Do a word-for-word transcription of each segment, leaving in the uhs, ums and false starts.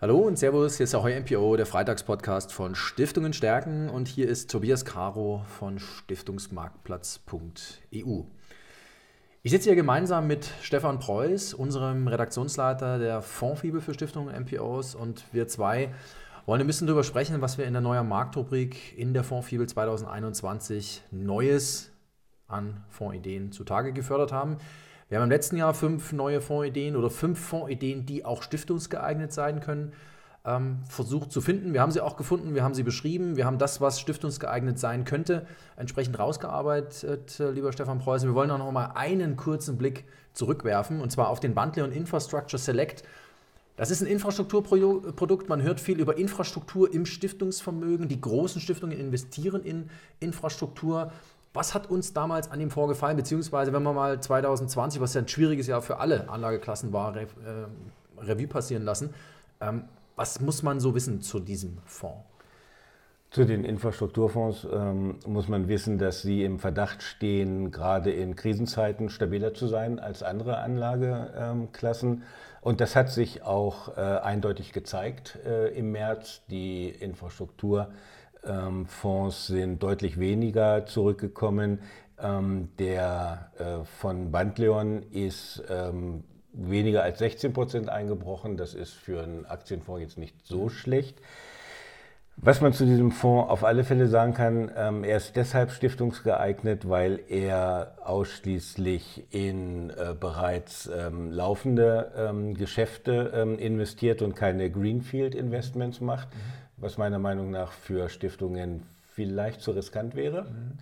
Hallo und Servus, hier ist Ahoi M P O, der Freitagspodcast von Stiftungen stärken und hier ist Tobias Caro von Stiftungsmarktplatz punkt e u. Ich sitze hier gemeinsam mit Stefan Preuß, unserem Redaktionsleiter der Fondsfibel für Stiftungen M P Os, und wir zwei wollen ein bisschen darüber sprechen, was wir in der neuen Marktrubrik in der Fondsfibel zwanzig einundzwanzig Neues an Fondsideen zutage gefördert haben. Wir haben im letzten Jahr fünf neue Fondsideen oder fünf Fondsideen, die auch stiftungsgeeignet sein können, ähm, versucht zu finden. Wir haben sie auch gefunden, wir haben sie beschrieben, wir haben das, was stiftungsgeeignet sein könnte, entsprechend rausgearbeitet, äh, lieber Stefan Preuß. Wir wollen auch noch mal einen kurzen Blick zurückwerfen, und zwar auf den Bandleon Infrastructure Select. Das ist ein Infrastrukturprodukt. Man hört viel über Infrastruktur im Stiftungsvermögen. Die großen Stiftungen investieren in Infrastruktur. Was hat uns damals an ihm vorgefallen, beziehungsweise wenn wir mal zwanzig zwanzig, was ja ein schwieriges Jahr für alle Anlageklassen war, Re äh, Revue passieren lassen, ähm, was muss man so wissen zu diesem Fonds? Zu den Infrastrukturfonds ähm, muss man wissen, dass sie im Verdacht stehen, gerade in Krisenzeiten stabiler zu sein als andere Anlageklassen. Und das hat sich auch äh, eindeutig gezeigt äh, im März. Die Infrastruktur Ähm, Fonds sind deutlich weniger zurückgekommen. Ähm, der äh, von Bandleon ist ähm, weniger als sechzehn Prozent eingebrochen. Das ist für einen Aktienfonds jetzt nicht so schlecht. Was man zu diesem Fonds auf alle Fälle sagen kann, ähm, er ist deshalb stiftungsgeeignet, weil er ausschließlich in äh, bereits ähm, laufende ähm, Geschäfte ähm, investiert und keine Greenfield-Investments macht, mhm. was meiner Meinung nach für Stiftungen vielleicht zu riskant wäre. Mhm.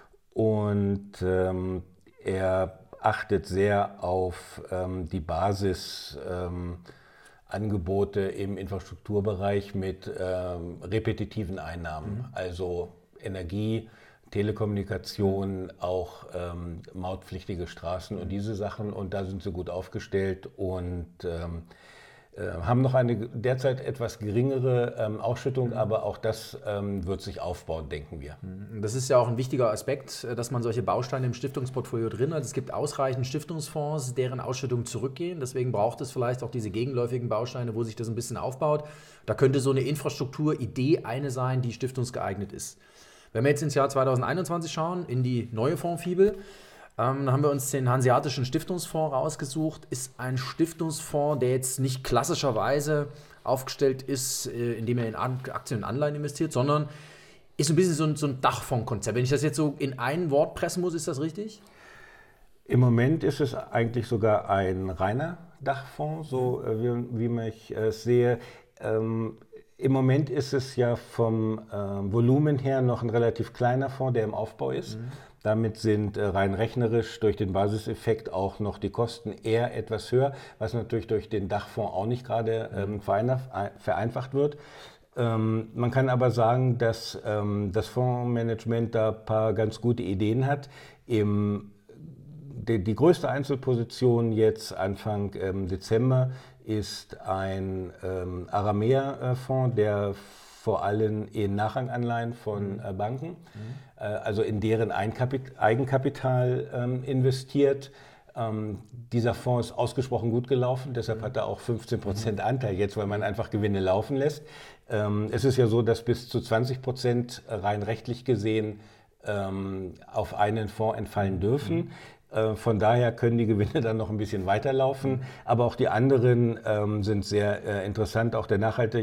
Und ähm, er achtet sehr auf ähm, die Basis ähm, Angebote im Infrastrukturbereich mit ähm, repetitiven Einnahmen, mhm. also Energie, Telekommunikation, auch ähm, mautpflichtige Straßen und diese Sachen. Und da sind sie gut aufgestellt und ähm, äh, haben noch eine derzeit etwas geringere ähm, Ausschüttung, mhm. aber auch das ähm, wird sich aufbauen, denken wir. Das ist ja auch ein wichtiger Aspekt, dass man solche Bausteine im Stiftungsportfolio drin hat. Es gibt ausreichend Stiftungsfonds, deren Ausschüttungen zurückgehen. Deswegen braucht es vielleicht auch diese gegenläufigen Bausteine, wo sich das ein bisschen aufbaut. Da könnte so eine Infrastrukturidee eine sein, die stiftungsgeeignet ist. Wenn wir jetzt ins Jahr zwanzig einundzwanzig schauen, in die neue Fondsfibel, Ähm, dann haben wir uns den Hanseatischen Stiftungsfonds rausgesucht. Ist ein Stiftungsfonds, der jetzt nicht klassischerweise aufgestellt ist, äh, indem er in Aktien und Anleihen investiert, sondern ist ein bisschen so ein, so ein Dachfondskonzept. Wenn ich das jetzt so in ein Wort pressen muss, ist das richtig? Im Moment ist es eigentlich sogar ein reiner Dachfonds, so äh, wie, wie ich es äh, sehe. Ähm, Im Moment ist es ja vom äh, Volumen her noch ein relativ kleiner Fonds, der im Aufbau ist. Mhm. Damit sind äh, rein rechnerisch durch den Basiseffekt auch noch die Kosten eher etwas höher, was natürlich durch den Dachfonds auch nicht gerade ähm, vereinfacht wird. Ähm, man kann aber sagen, dass ähm, das Fondsmanagement da ein paar ganz gute Ideen hat. Im, die, die größte Einzelposition jetzt Anfang ähm, Dezember ist ein ähm, Aramea-Fonds, der vor allem in Nachranganleihen von äh, Banken, mhm. äh, also in deren Einkapit- Eigenkapital ähm, investiert. Ähm, dieser Fonds ist ausgesprochen gut gelaufen, deshalb mhm. hat er auch fünfzehn Prozent Anteil jetzt, weil man einfach Gewinne laufen lässt. Ähm, es ist ja so, dass bis zu zwanzig Prozent rein rechtlich gesehen ähm, auf einen Fonds entfallen dürfen. Mhm. Von daher können die Gewinne dann noch ein bisschen weiterlaufen, aber auch die anderen ähm, sind sehr äh, interessant. Auch der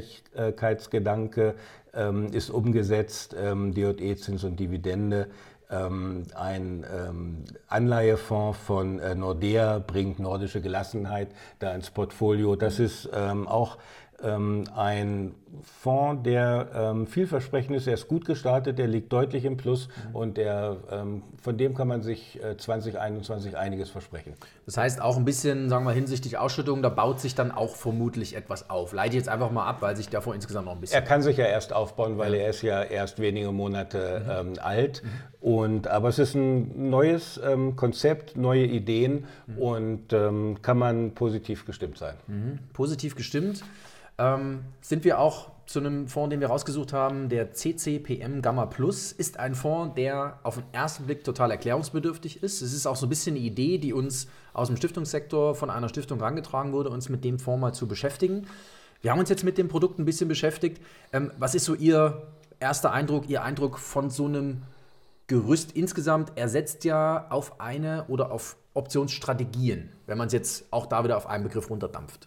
Nachhaltigkeitsgedanke ähm, ist umgesetzt, ähm, D J E-Zins und Dividende. Ähm, ein ähm, Anleihefonds von äh, Nordea bringt nordische Gelassenheit da ins Portfolio. Das ist ähm, auch ähm, ein Fonds, der ähm, vielversprechend ist. Er ist gut gestartet, der liegt deutlich im Plus mhm. und der, ähm, von dem kann man sich äh, zwanzig einundzwanzig einiges versprechen. Das heißt auch ein bisschen, sagen wir hinsichtlich Ausschüttung, da baut sich dann auch vermutlich etwas auf. Leite jetzt einfach mal ab, weil sich davor insgesamt noch ein bisschen... Er kann sich ja erst aufbauen, weil ja. er ist ja erst wenige Monate mhm. ähm, alt. Mhm. Und, aber es ist ein neues ähm, Konzept, neue Ideen mhm. und ähm, kann man positiv gestimmt sein. Mhm. Positiv gestimmt. Ähm, sind wir auch zu einem Fonds, den wir rausgesucht haben, der C C P M Gamma Plus, ist ein Fonds, der auf den ersten Blick total erklärungsbedürftig ist. Es ist auch so ein bisschen eine Idee, die uns aus dem Stiftungssektor von einer Stiftung herangetragen wurde, uns mit dem Fonds mal zu beschäftigen. Wir haben uns jetzt mit dem Produkt ein bisschen beschäftigt. Ähm, was ist so Ihr erster Eindruck, Ihr Eindruck von so einem Gerüst insgesamt? Er setzt ja auf eine oder auf Optionsstrategien, wenn man es jetzt auch da wieder auf einen Begriff runterdampft.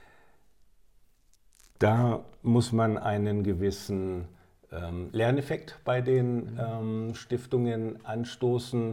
Da muss man einen gewissen ähm, Lerneffekt bei den ähm, Stiftungen anstoßen.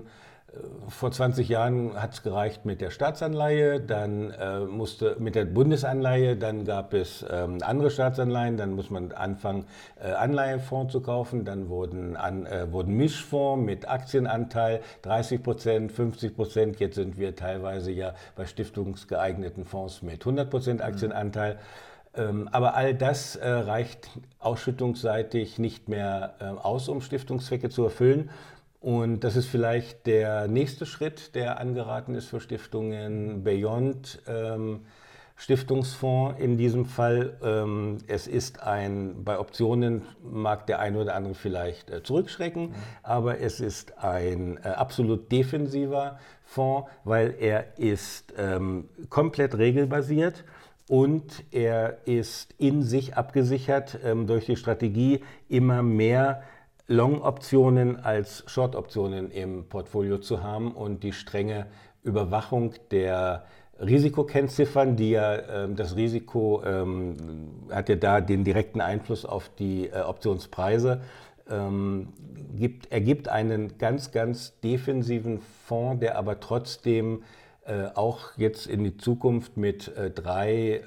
Vor zwanzig Jahren hat es gereicht mit der Staatsanleihe, dann äh, musste mit der Bundesanleihe, dann gab es ähm, andere Staatsanleihen, dann muss man anfangen, äh, Anleihenfonds zu kaufen, dann wurden, an, äh, wurden Mischfonds mit Aktienanteil, dreißig Prozent, fünfzig Prozent, jetzt sind wir teilweise ja bei stiftungsgeeigneten Fonds mit hundert Prozent Aktienanteil. Ähm, aber all das äh, reicht ausschüttungsseitig nicht mehr äh, aus, um Stiftungszwecke zu erfüllen. Und das ist vielleicht der nächste Schritt, der angeraten ist für Stiftungen, Beyond ähm, Stiftungsfonds in diesem Fall. Ähm, es ist ein, bei Optionen mag der eine oder andere vielleicht äh, zurückschrecken, mhm. aber es ist ein äh, absolut defensiver Fonds, weil er ist ähm, komplett regelbasiert. Und er ist in sich abgesichert ähm, durch die Strategie, immer mehr Long-Optionen als Short-Optionen im Portfolio zu haben und die strenge Überwachung der Risikokennziffern, die ja äh, das Risiko ähm, hat ja da den direkten Einfluss auf die äh, Optionspreise, ähm, gibt, ergibt einen ganz, ganz defensiven Fonds, der aber trotzdem äh, auch jetzt in die Zukunft mit äh, drei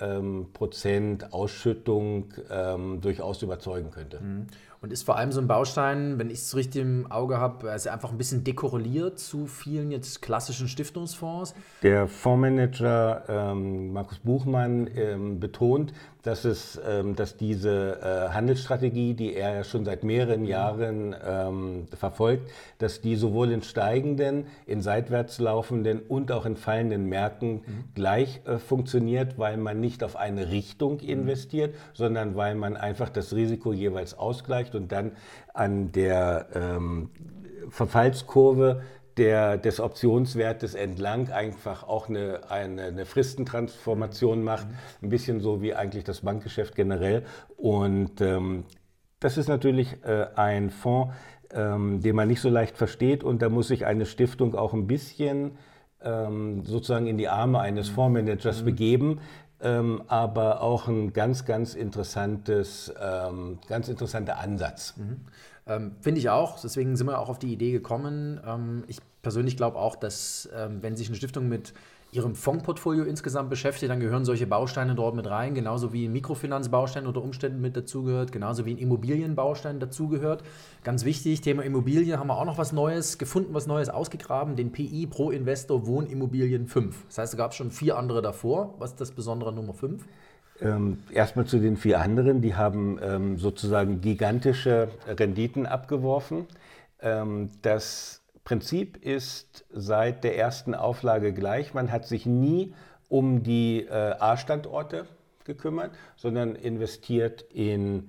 Prozent Ausschüttung ähm, durchaus überzeugen könnte. Mhm. Und ist vor allem so ein Baustein, wenn ich es richtig im Auge habe, ist er einfach ein bisschen dekorreliert zu vielen jetzt klassischen Stiftungsfonds. Der Fondsmanager ähm, Markus Buchmann ähm, betont, dass, es, ähm, dass diese äh, Handelsstrategie, die er ja schon seit mehreren Jahren ähm, verfolgt, dass die sowohl in steigenden, in seitwärts laufenden und auch in fallenden Märkten mhm. gleich äh, funktioniert, weil man nicht auf eine Richtung investiert, mhm. sondern weil man einfach das Risiko jeweils ausgleicht und dann an der ähm, Verfallskurve der, des Optionswertes entlang einfach auch eine, eine, eine Fristentransformation macht, ein bisschen so wie eigentlich das Bankgeschäft generell. Und ähm, das ist natürlich äh, ein Fonds, ähm, den man nicht so leicht versteht, und da muss sich eine Stiftung auch ein bisschen ähm, sozusagen in die Arme eines Fondsmanagers mhm. begeben. Ähm, aber auch ein ganz, ganz interessantes, ähm, ganz interessanter Ansatz. Mhm. Ähm, Finde ich auch, deswegen sind wir auch auf die Idee gekommen. Ähm, ich persönlich glaube auch, dass ähm, wenn sich eine Stiftung mit ihrem Fondsportfolio insgesamt beschäftigt, dann gehören solche Bausteine dort mit rein, genauso wie ein Mikrofinanzbaustein unter Umständen mit dazugehört, genauso wie ein Immobilienbaustein dazugehört. Ganz wichtig, Thema Immobilien, haben wir auch noch was Neues gefunden, was Neues ausgegraben, den P I pro Investor Wohnimmobilien fünf. Das heißt, es gab schon vier andere davor. Was ist das Besondere an Nummer fünf? Ähm, erstmal zu den vier anderen, die haben ähm, sozusagen gigantische Renditen abgeworfen. Ähm, das Prinzip ist seit der ersten Auflage gleich. Man hat sich nie um die äh, A-Standorte gekümmert, sondern investiert in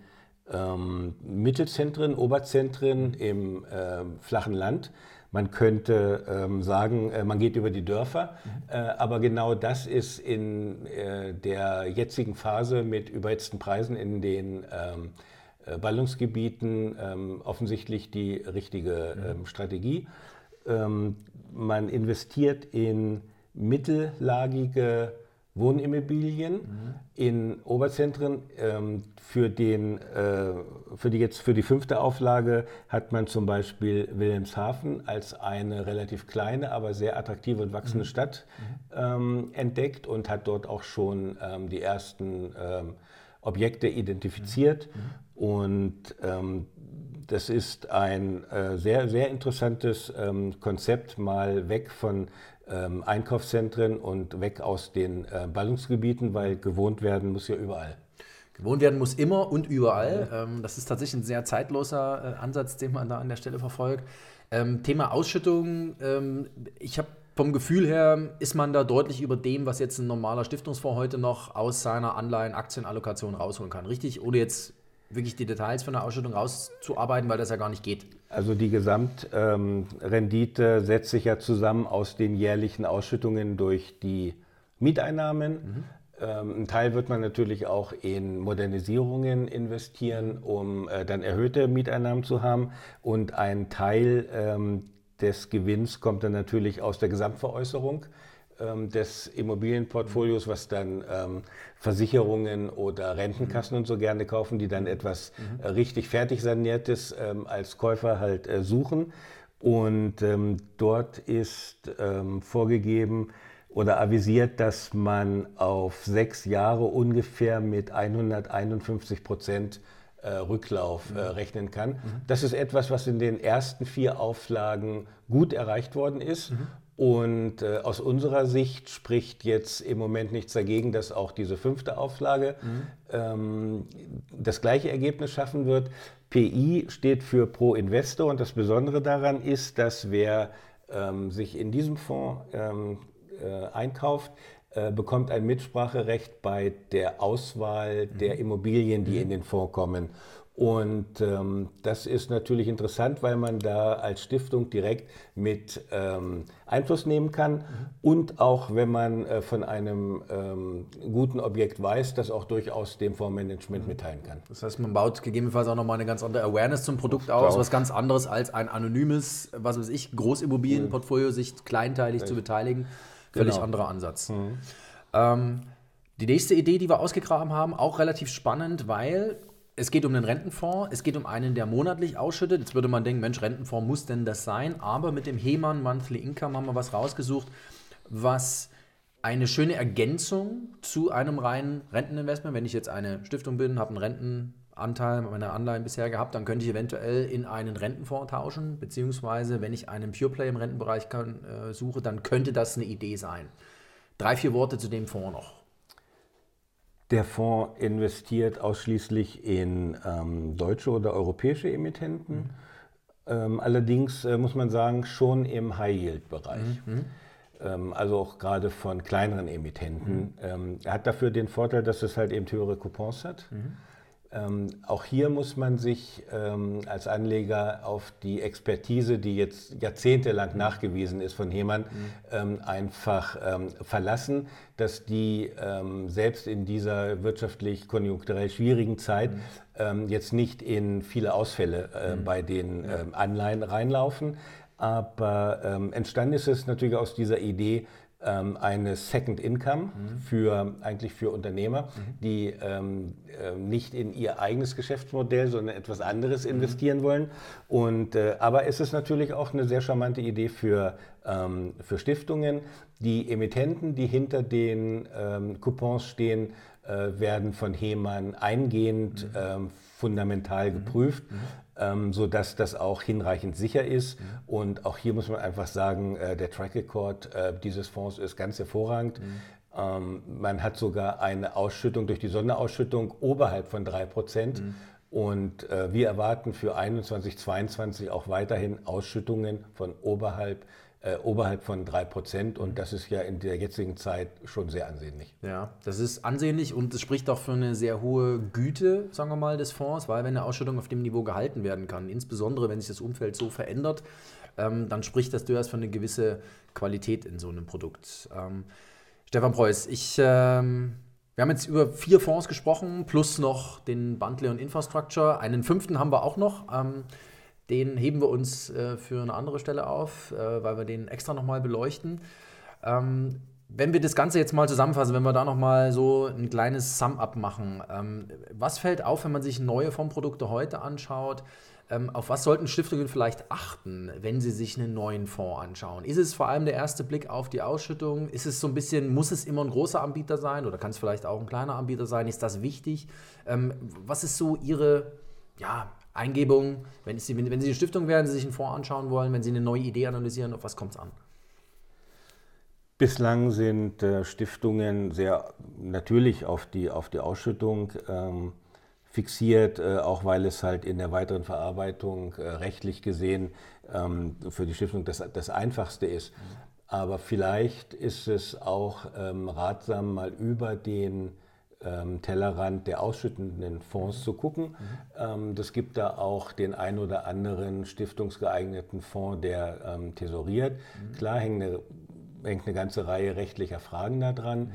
ähm, Mittelzentren, Oberzentren im äh, flachen Land. Man könnte ähm, sagen, äh, man geht über die Dörfer, mhm. äh, aber genau das ist in äh, der jetzigen Phase mit überhitzten Preisen in den ähm, äh, Ballungsgebieten ähm, offensichtlich die richtige mhm. ähm, Strategie. Ähm, man investiert in mittellagige Wohnimmobilien mhm. in Oberzentren. Ähm, für, den, äh, für, die jetzt, für die fünfte Auflage hat man zum Beispiel Wilhelmshaven als eine relativ kleine, aber sehr attraktive und wachsende mhm. Stadt ähm, entdeckt und hat dort auch schon ähm, die ersten ähm, Objekte identifiziert. Mhm. Und ähm, das ist ein äh, sehr, sehr interessantes ähm, Konzept, mal weg von ähm, Einkaufszentren und weg aus den äh, Ballungsgebieten, weil gewohnt werden muss ja überall. Gewohnt werden muss immer und überall. Ähm, das ist tatsächlich ein sehr zeitloser äh, Ansatz, den man da an der Stelle verfolgt. Ähm, Thema Ausschüttung. Ähm, ich habe vom Gefühl her, ist man da deutlich über dem, was jetzt ein normaler Stiftungsfonds heute noch aus seiner Anleihen-Aktienallokation rausholen kann. Richtig? Ohne jetzt wirklich die Details von der Ausschüttung rauszuarbeiten, weil das ja gar nicht geht. Also die Gesamtrendite ähm, setzt sich ja zusammen aus den jährlichen Ausschüttungen durch die Mieteinnahmen, mhm. Ein Teil wird man natürlich auch in Modernisierungen investieren, um äh, dann erhöhte Mieteinnahmen zu haben. Und ein Teil ähm, des Gewinns kommt dann natürlich aus der Gesamtveräußerung ähm, des Immobilienportfolios, was dann ähm, Versicherungen oder Rentenkassen und so gerne kaufen, die dann etwas äh, richtig fertig saniertes ähm, als Käufer halt äh, suchen. Und ähm, dort ist ähm, vorgegeben, oder avisiert, dass man auf sechs Jahre ungefähr mit hunderteinundfünfzig Prozent äh, Rücklauf äh, rechnen kann. Mhm. Das ist etwas, was in den ersten vier Auflagen gut erreicht worden ist. Mhm. Und äh, aus unserer Sicht spricht jetzt im Moment nichts dagegen, dass auch diese fünfte Auflage mhm. ähm, das gleiche Ergebnis schaffen wird. P I steht für Pro Investor und das Besondere daran ist, dass wer ähm, sich in diesem Fonds ähm, einkauft, äh, bekommt ein Mitspracherecht bei der Auswahl mhm. der Immobilien, die mhm. in den Fonds kommen. Und ähm, das ist natürlich interessant, weil man da als Stiftung direkt mit ähm, Einfluss nehmen kann mhm. und auch wenn man äh, von einem ähm, guten Objekt weiß, das auch durchaus dem Fondsmanagement mhm. mitteilen kann. Das heißt, man baut gegebenenfalls auch nochmal eine ganz andere Awareness zum Produkt das aus, was ganz anderes als ein anonymes, was weiß ich, Großimmobilienportfolio, mhm. sich kleinteilig ja. zu beteiligen. Völlig genau. anderer Ansatz. Mhm. Ähm, die nächste Idee, die wir ausgegraben haben, auch relativ spannend, weil es geht um einen Rentenfonds, es geht um einen, der monatlich ausschüttet. Jetzt würde man denken, Mensch, Rentenfonds muss denn das sein? Aber mit dem Heman Monthly Income haben wir was rausgesucht, was eine schöne Ergänzung zu einem reinen Renteninvestment, wenn ich jetzt eine Stiftung bin, habe einen Rentenanteil meiner Anleihen bisher gehabt, dann könnte ich eventuell in einen Rentenfonds tauschen, beziehungsweise wenn ich einen Pure Play im Rentenbereich kann, äh, suche, dann könnte das eine Idee sein. Drei, vier Worte zu dem Fonds noch. Der Fonds investiert ausschließlich in ähm, deutsche oder europäische Emittenten. Mhm. Ähm, allerdings äh, muss man sagen, schon im High-Yield-Bereich. Mhm. Ähm, also auch gerade von kleineren Emittenten. Mhm. Ähm, er hat dafür den Vorteil, dass es halt eben höhere Coupons hat. Mhm. Ähm, auch hier muss man sich ähm, als Anleger auf die Expertise, die jetzt jahrzehntelang mhm. nachgewiesen ist von Heman, mhm. ähm, einfach ähm, verlassen, dass die ähm, selbst in dieser wirtschaftlich konjunkturell schwierigen Zeit mhm. ähm, jetzt nicht in viele Ausfälle äh, mhm. bei den ja. ähm, Anleihen reinlaufen. Aber ähm, entstanden ist es natürlich aus dieser Idee, eine Second Income mhm. für, eigentlich für Unternehmer, mhm. die ähm, nicht in ihr eigenes Geschäftsmodell, sondern etwas anderes mhm. investieren wollen. Und, äh, aber es ist natürlich auch eine sehr charmante Idee für, ähm, für Stiftungen. Die Emittenten, die hinter den ähm, Coupons stehen, äh, werden von Heman eingehend mhm. ähm, fundamental mhm. geprüft. Mhm. Ähm, sodass das auch hinreichend sicher ist. Mhm. Und auch hier muss man einfach sagen, äh, der Track Record äh, dieses Fonds ist ganz hervorragend. Mhm. Ähm, man hat sogar eine Ausschüttung durch die Sonderausschüttung oberhalb von drei Prozent. Mhm. Und äh, wir erwarten für einundzwanzig, zweiundzwanzig auch weiterhin Ausschüttungen von oberhalb Äh, oberhalb von drei Prozent und das ist ja in der jetzigen Zeit schon sehr ansehnlich. Ja, das ist ansehnlich und es spricht auch für eine sehr hohe Güte, sagen wir mal, des Fonds, weil wenn eine Ausschüttung auf dem Niveau gehalten werden kann, insbesondere wenn sich das Umfeld so verändert, ähm, dann spricht das durchaus für eine gewisse Qualität in so einem Produkt. Ähm, Stefan Preuß, ich, ähm, wir haben jetzt über vier Fonds gesprochen, plus noch den Bundle und Infrastructure. Einen fünften haben wir auch noch. Ähm, Den heben wir uns äh, für eine andere Stelle auf, äh, weil wir den extra nochmal beleuchten. Ähm, wenn wir das Ganze jetzt mal zusammenfassen, wenn wir da nochmal so ein kleines Sum-Up machen, ähm, was fällt auf, wenn man sich neue Fondsprodukte heute anschaut? Ähm, auf was sollten Stiftungen vielleicht achten, wenn sie sich einen neuen Fonds anschauen? Ist es vor allem der erste Blick auf die Ausschüttung? Ist es so ein bisschen, muss es immer ein großer Anbieter sein oder kann es vielleicht auch ein kleiner Anbieter sein? Ist das wichtig? Ähm, was ist so Ihre, ja, Eingebung, wenn Sie, wenn Sie eine Stiftung werden, Sie sich einen Fonds anschauen wollen, wenn Sie eine neue Idee analysieren, auf was kommt es an? Bislang sind äh, Stiftungen sehr natürlich auf die, auf die Ausschüttung ähm, fixiert, äh, auch weil es halt in der weiteren Verarbeitung äh, rechtlich gesehen ähm, für die Stiftung das, das Einfachste ist. Mhm. Aber vielleicht ist es auch ähm, ratsam, mal über den Tellerrand der ausschüttenden Fonds mhm. zu gucken. Mhm. Ähm, das gibt da auch den ein oder anderen stiftungsgeeigneten Fonds, der ähm, tesoriert. Mhm. Klar hängt eine, hängt eine ganze Reihe rechtlicher Fragen da dran. Mhm.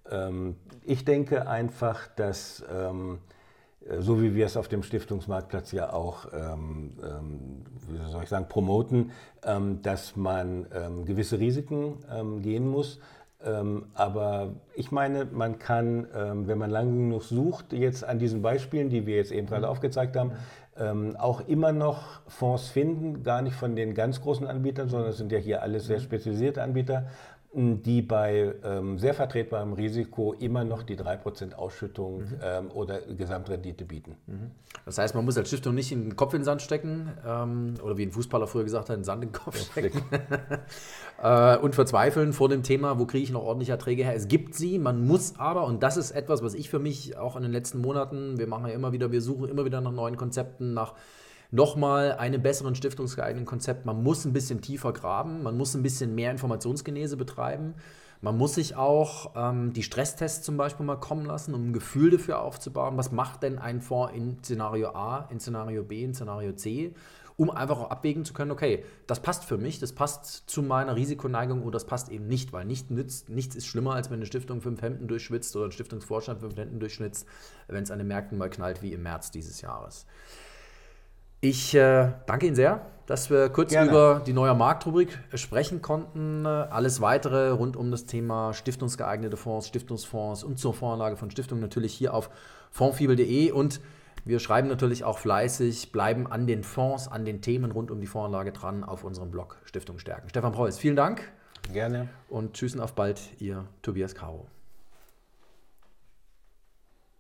Ähm, ich denke einfach, dass, ähm, so wie wir es auf dem Stiftungsmarktplatz ja auch, ähm, ähm, wie soll ich sagen, promoten, ähm, dass man ähm, gewisse Risiken ähm, gehen muss. Ähm, aber ich meine, man kann, ähm, wenn man lang genug sucht, jetzt an diesen Beispielen, die wir jetzt eben gerade aufgezeigt haben, ähm, auch immer noch Fonds finden, gar nicht von den ganz großen Anbietern, sondern es sind ja hier alles sehr spezialisierte Anbieter, die bei ähm, sehr vertretbarem Risiko immer noch die drei Prozent Ausschüttung mhm. ähm, oder Gesamtrendite bieten. Mhm. Das heißt, man muss als Stiftung nicht in den Kopf in den Sand stecken ähm, oder wie ein Fußballer früher gesagt hat, den Sand in den Kopf stecken äh, und verzweifeln vor dem Thema, wo kriege ich noch ordentliche Erträge her. Es gibt sie, man muss aber, und das ist etwas, was ich für mich auch in den letzten Monaten, wir machen ja immer wieder, wir suchen immer wieder nach neuen Konzepten, nach nochmal einem besseren stiftungsgeeigneten Konzept. Man muss ein bisschen tiefer graben, man muss ein bisschen mehr Informationsgenese betreiben. Man muss sich auch ähm, die Stresstests zum Beispiel mal kommen lassen, um ein Gefühl dafür aufzubauen. Was macht denn ein Fonds in Szenario A, in Szenario B, in Szenario C, um einfach auch abwägen zu können, okay, das passt für mich, das passt zu meiner Risikoneigung oder das passt eben nicht, weil nicht nützt, nichts ist schlimmer, als wenn eine Stiftung fünf Hemden durchschwitzt oder ein Stiftungsvorstand fünf Hemden durchschwitzt, wenn es an den Märkten mal knallt wie im März dieses Jahres. Ich äh, danke Ihnen sehr, dass wir kurz Gerne. über die neue Marktrubrik sprechen konnten. Alles Weitere rund um das Thema stiftungsgeeignete Fonds, Stiftungsfonds und zur Voranlage von Stiftungen natürlich hier auf fondsfibel punkt de. Und wir schreiben natürlich auch fleißig, bleiben an den Fonds, an den Themen rund um die Voranlage dran auf unserem Blog Stiftung stärken. Stefan Preuß, vielen Dank. Gerne. Und tschüss und auf bald, Ihr Tobias Caro.